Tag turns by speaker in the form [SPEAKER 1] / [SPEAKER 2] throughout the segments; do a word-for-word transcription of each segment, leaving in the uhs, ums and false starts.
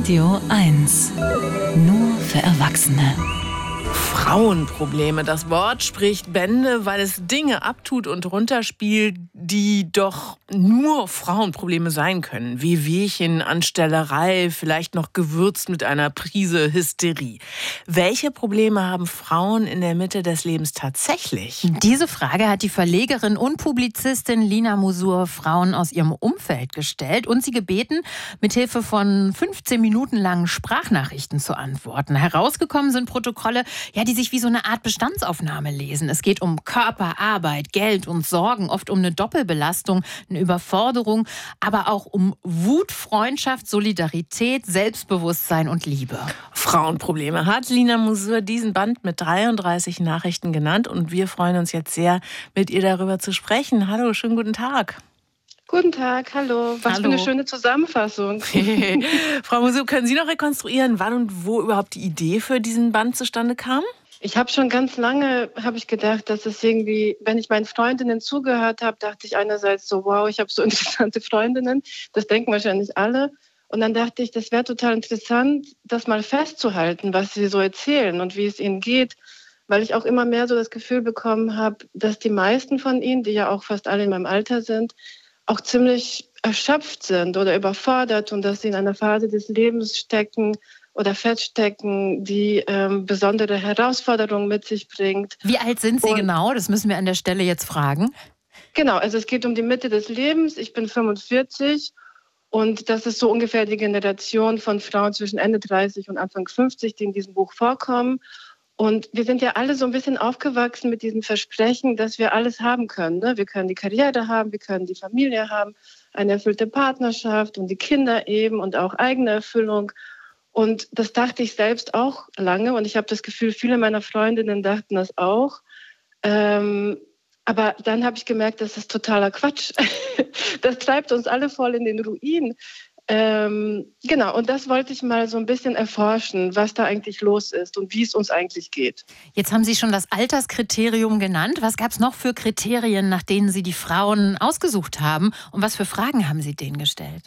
[SPEAKER 1] Radio eins. Nur für Erwachsene.
[SPEAKER 2] Frauenprobleme. Das Wort spricht Bände, weil es Dinge abtut und runterspielt, die doch nur Frauenprobleme sein können. Wie Wehchen, Anstellerei, vielleicht noch gewürzt mit einer Prise Hysterie. Welche Probleme haben Frauen in der Mitte des Lebens tatsächlich?
[SPEAKER 3] Diese Frage hat die Verlegerin und Publizistin Lina Mosuhr Frauen aus ihrem Umfeld gestellt und sie gebeten, mithilfe von fünfzehn Minuten langen Sprachnachrichten zu antworten. Herausgekommen sind Protokolle, ja, die sich wie so eine Art Bestandsaufnahme lesen. Es geht um Körper, Arbeit, Geld und Sorgen, oft um eine Doppelbelastung, eine Überforderung, aber auch um Wut, Freundschaft, Solidarität, Selbstbewusstsein und Liebe.
[SPEAKER 2] Frauenprobleme hat Lina Mosuhr diesen Band mit dreiunddreißig Nachrichten genannt und wir freuen uns jetzt sehr, mit ihr darüber zu sprechen. Hallo, schönen guten Tag.
[SPEAKER 4] Guten Tag, hallo. Was
[SPEAKER 2] hallo.
[SPEAKER 4] für eine schöne Zusammenfassung.
[SPEAKER 2] Frau Mosuhr, können Sie noch rekonstruieren, wann und wo überhaupt die Idee für diesen Band zustande kam?
[SPEAKER 4] Ich habe schon ganz lange, habe ich gedacht, dass es irgendwie, wenn ich meinen Freundinnen zugehört habe, dachte ich einerseits so, wow, ich habe so interessante Freundinnen. Das denken wahrscheinlich alle. Und dann dachte ich, das wäre total interessant, das mal festzuhalten, was sie so erzählen und wie es ihnen geht. Weil ich auch immer mehr so das Gefühl bekommen habe, dass die meisten von ihnen, die ja auch fast alle in meinem Alter sind, auch ziemlich erschöpft sind oder überfordert und dass sie in einer Phase des Lebens stecken oder feststecken, die ähm, besondere Herausforderungen mit sich bringt.
[SPEAKER 3] Wie alt sind Sie
[SPEAKER 4] und,
[SPEAKER 3] genau? Das müssen wir an der Stelle jetzt fragen.
[SPEAKER 4] Genau, also es geht um die Mitte des Lebens. Ich bin fünfundvierzig und das ist so ungefähr die Generation von Frauen zwischen Ende dreißig und Anfang fünfzig, die in diesem Buch vorkommen. Und wir sind ja alle so ein bisschen aufgewachsen mit diesem Versprechen, dass wir alles haben können. Ne? Wir können die Karriere haben, wir können die Familie haben, eine erfüllte Partnerschaft und die Kinder eben und auch eigene Erfüllung. Und das dachte ich selbst auch lange und ich habe das Gefühl, viele meiner Freundinnen dachten das auch. Ähm, aber dann habe ich gemerkt, das ist totaler Quatsch. Das treibt uns alle voll in den Ruin. Ähm, genau, und das wollte ich mal so ein bisschen erforschen, was da eigentlich los ist und wie es uns eigentlich geht.
[SPEAKER 3] Jetzt haben Sie schon das Alterskriterium genannt. Was gab es noch für Kriterien, nach denen Sie die Frauen ausgesucht haben? Und was für Fragen haben Sie denen gestellt?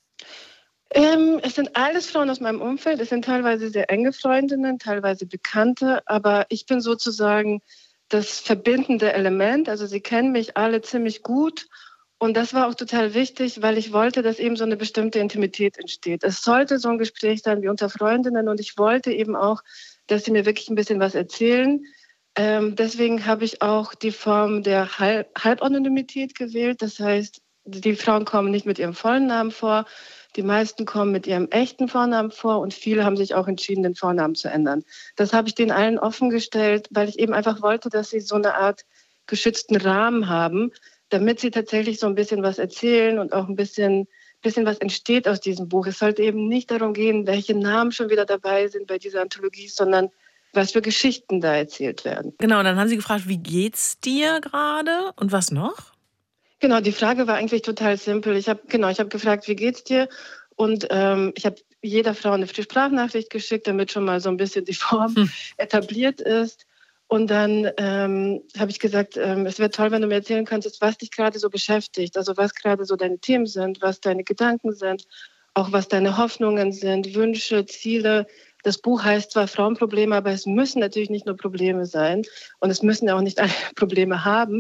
[SPEAKER 4] Ähm, es sind alles Frauen aus meinem Umfeld. Es sind teilweise sehr enge Freundinnen, teilweise Bekannte. Aber ich bin sozusagen das verbindende Element. Also sie kennen mich alle ziemlich gut. Und das war auch total wichtig, weil ich wollte, dass eben so eine bestimmte Intimität entsteht. Es sollte so ein Gespräch sein wie unter Freundinnen. Und ich wollte eben auch, dass sie mir wirklich ein bisschen was erzählen. Ähm, deswegen habe ich auch die Form der Halb- Halbanonymität gewählt. Das heißt, die Frauen kommen nicht mit ihrem vollen Namen vor. Die meisten kommen mit ihrem echten Vornamen vor und viele haben sich auch entschieden, den Vornamen zu ändern. Das habe ich denen allen offengestellt, weil ich eben einfach wollte, dass sie so eine Art geschützten Rahmen haben, damit sie tatsächlich so ein bisschen was erzählen und auch ein bisschen, bisschen was entsteht aus diesem Buch. Es sollte eben nicht darum gehen, welche Namen schon wieder dabei sind bei dieser Anthologie, sondern was für Geschichten da erzählt werden.
[SPEAKER 2] Genau, dann haben Sie gefragt, wie geht's dir gerade und was noch?
[SPEAKER 4] Genau, die Frage war eigentlich total simpel. Ich habe genau, ich habe gefragt, wie geht's dir? Und ähm, ich habe jeder Frau eine Sprachnachricht geschickt, damit schon mal so ein bisschen die Form hm. etabliert ist. Und dann ähm, habe ich gesagt, ähm, es wäre toll, wenn du mir erzählen könntest, was dich gerade so beschäftigt. Also was gerade so deine Themen sind, was deine Gedanken sind, auch was deine Hoffnungen sind, Wünsche, Ziele. Das Buch heißt zwar Frauenprobleme, aber es müssen natürlich nicht nur Probleme sein. Und es müssen ja auch nicht alle Probleme haben.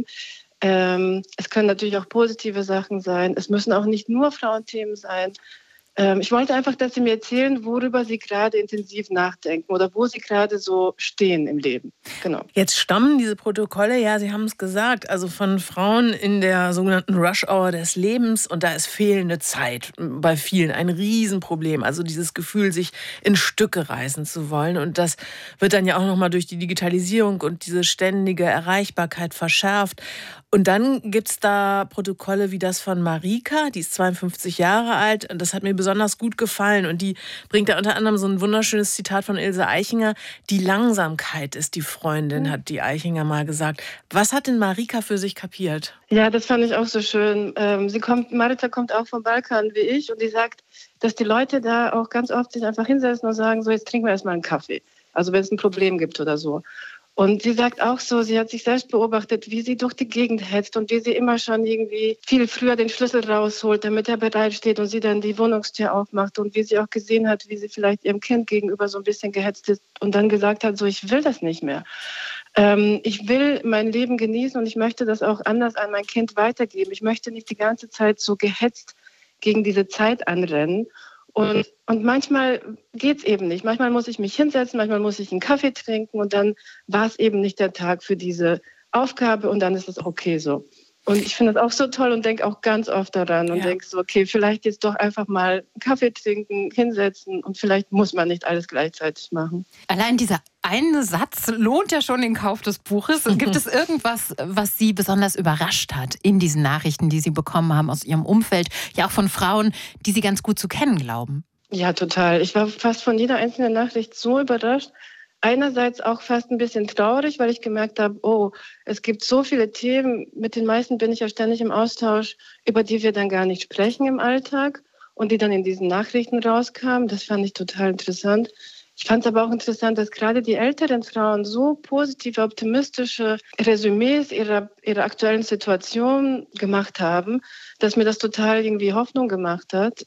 [SPEAKER 4] Ähm, es können natürlich auch positive Sachen sein. Es müssen auch nicht nur Frauenthemen sein. Ähm, ich wollte einfach, dass Sie mir erzählen, worüber Sie gerade intensiv nachdenken oder wo Sie gerade so stehen im Leben. Genau.
[SPEAKER 2] Jetzt stammen diese Protokolle, ja, Sie haben es gesagt, also von Frauen in der sogenannten Rush-Hour des Lebens und da ist fehlende Zeit bei vielen ein Riesenproblem. Also dieses Gefühl, sich in Stücke reißen zu wollen und das wird dann ja auch nochmal durch die Digitalisierung und diese ständige Erreichbarkeit verschärft. Und dann gibt es da Protokolle wie das von Marika, die ist zweiundfünfzig Jahre alt und das hat mir besonders gut gefallen und die bringt da unter anderem so ein wunderschönes Zitat von Ilse Aichinger. Die Langsamkeit ist die Freundin, hat die Aichinger mal gesagt. Was hat denn Marika für sich kapiert?
[SPEAKER 4] Ja, das fand ich auch so schön. Ähm, sie kommt, Marika kommt auch vom Balkan wie ich und die sagt, dass die Leute da auch ganz oft sich einfach hinsetzen und sagen, so jetzt trinken wir erstmal einen Kaffee. Also wenn es ein Problem gibt oder so. Und sie sagt auch so, sie hat sich selbst beobachtet, wie sie durch die Gegend hetzt und wie sie immer schon irgendwie viel früher den Schlüssel rausholt, damit er bereitsteht und sie dann die Wohnungstür aufmacht. Und wie sie auch gesehen hat, wie sie vielleicht ihrem Kind gegenüber so ein bisschen gehetzt ist und dann gesagt hat, so, ich will das nicht mehr. Ähm, ich will mein Leben genießen und ich möchte das auch anders an mein Kind weitergeben. Ich möchte nicht die ganze Zeit so gehetzt gegen diese Zeit anrennen. Und, und manchmal geht's eben nicht. Manchmal muss ich mich hinsetzen, manchmal muss ich einen Kaffee trinken und dann war es eben nicht der Tag für diese Aufgabe und dann ist es okay so. Und ich finde das auch so toll und denke auch ganz oft daran und ja. denke so, okay, vielleicht jetzt doch einfach mal einen Kaffee trinken, hinsetzen und vielleicht muss man nicht alles gleichzeitig machen.
[SPEAKER 3] Allein dieser eine Satz lohnt ja schon den Kauf des Buches. Gibt es irgendwas, was Sie besonders überrascht hat in diesen Nachrichten, die Sie bekommen haben aus Ihrem Umfeld, ja auch von Frauen, die Sie ganz gut zu kennen glauben?
[SPEAKER 4] Ja, total. Ich war fast von jeder einzelnen Nachricht so überrascht. Einerseits auch fast ein bisschen traurig, weil ich gemerkt habe, oh, es gibt so viele Themen, mit den meisten bin ich ja ständig im Austausch, über die wir dann gar nicht sprechen im Alltag und die dann in diesen Nachrichten rauskamen. Das fand ich total interessant. Ich fand es aber auch interessant, dass gerade die älteren Frauen so positive, optimistische Resümees ihrer, ihrer aktuellen Situation gemacht haben, dass mir das total irgendwie Hoffnung gemacht hat.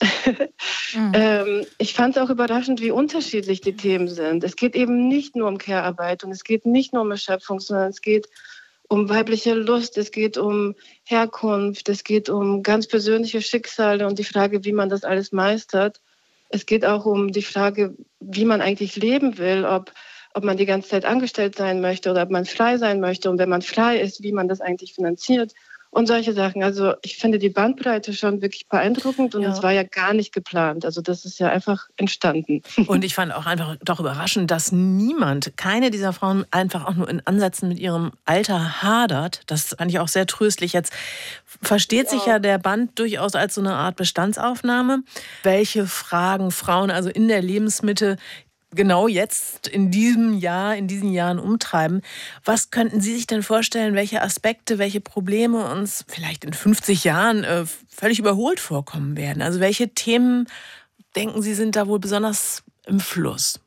[SPEAKER 4] Mhm. ähm, ich fand es auch überraschend, wie unterschiedlich die Themen sind. Es geht eben nicht nur um Care-Arbeit und es geht nicht nur um Erschöpfung, sondern es geht um weibliche Lust, es geht um Herkunft, es geht um ganz persönliche Schicksale und die Frage, wie man das alles meistert. Es geht auch um die Frage, wie man eigentlich leben will, ob, ob man die ganze Zeit angestellt sein möchte oder ob man frei sein möchte. Und wenn man frei ist, wie man das eigentlich finanziert und solche Sachen. Also ich finde die Bandbreite schon wirklich beeindruckend und es ja. war ja gar nicht geplant. Also das ist ja einfach entstanden.
[SPEAKER 2] Und ich fand auch einfach doch überraschend, dass niemand, keine dieser Frauen einfach auch nur in Ansätzen mit ihrem Alter hadert. Das fand ich auch sehr tröstlich. Jetzt versteht ja. sich ja der Band durchaus als so eine Art Bestandsaufnahme, welche Fragen Frauen also in der Lebensmitte genau jetzt, in diesem Jahr, in diesen Jahren umtreiben. Was könnten Sie sich denn vorstellen, welche Aspekte, welche Probleme uns vielleicht in fünfzig Jahren äh, völlig überholt vorkommen werden? Also welche Themen, denken Sie, sind da wohl besonders im Fluss?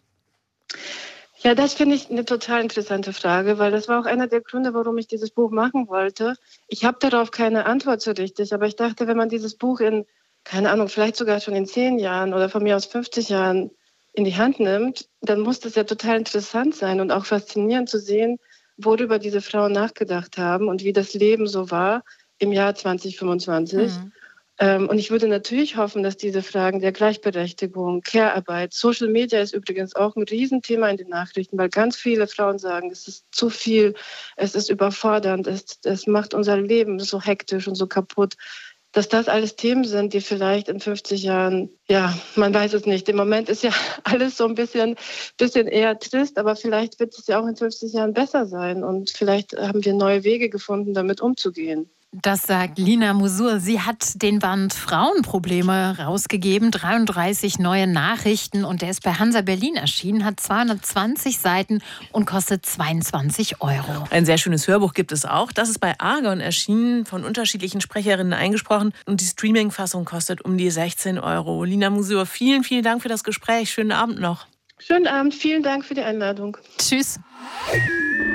[SPEAKER 4] Ja, das finde ich eine total interessante Frage, weil das war auch einer der Gründe, warum ich dieses Buch machen wollte. Ich habe darauf keine Antwort so richtig, aber ich dachte, wenn man dieses Buch in, keine Ahnung, vielleicht sogar schon in zehn Jahren oder von mir aus fünfzig Jahren in die Hand nimmt, dann muss das ja total interessant sein und auch faszinierend zu sehen, worüber diese Frauen nachgedacht haben und wie das Leben so war im Jahr zwanzig fünfundzwanzig. Mhm. Ähm, und ich würde natürlich hoffen, dass diese Fragen der Gleichberechtigung, Care-Arbeit, Social Media ist übrigens auch ein Riesenthema in den Nachrichten, weil ganz viele Frauen sagen, es ist zu viel, es ist überfordernd, es, es macht unser Leben so hektisch und so kaputt. Dass das alles Themen sind, die vielleicht in fünfzig Jahren, ja, man weiß es nicht. Im Moment ist ja alles so ein bisschen, bisschen eher trist, aber vielleicht wird es ja auch in fünfzig Jahren besser sein und vielleicht haben wir neue Wege gefunden, damit umzugehen.
[SPEAKER 3] Das sagt Lina Mouzur. Sie hat den Band Frauenprobleme rausgegeben, dreiunddreißig neue Nachrichten und der ist bei Hansa Berlin erschienen, hat zweihundertzwanzig Seiten und kostet zweiundzwanzig Euro.
[SPEAKER 2] Ein sehr schönes Hörbuch gibt es auch. Das ist bei Argon erschienen, von unterschiedlichen Sprecherinnen eingesprochen und die Streaming-Fassung kostet um die sechzehn Euro. Lina Mouzur, vielen, vielen Dank für das Gespräch. Schönen Abend noch.
[SPEAKER 4] Schönen Abend, vielen Dank für die Einladung.
[SPEAKER 3] Tschüss.